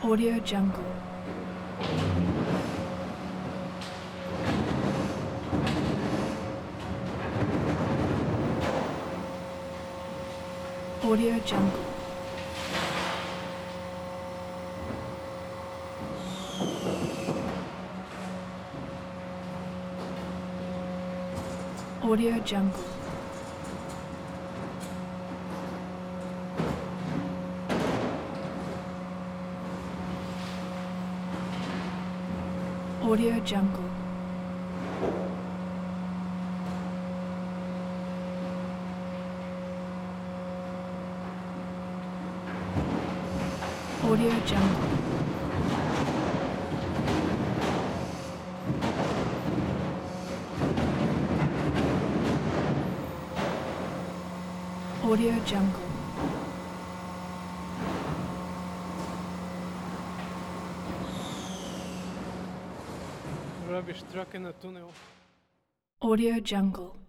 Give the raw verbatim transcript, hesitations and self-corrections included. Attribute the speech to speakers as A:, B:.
A: Audio Jungle. Audio Jungle. Audio Jungle. Audio Jungle. Audio Jungle. Audio Jungle.
B: Rubbish truck in the tunnel.
A: Audio Jungle.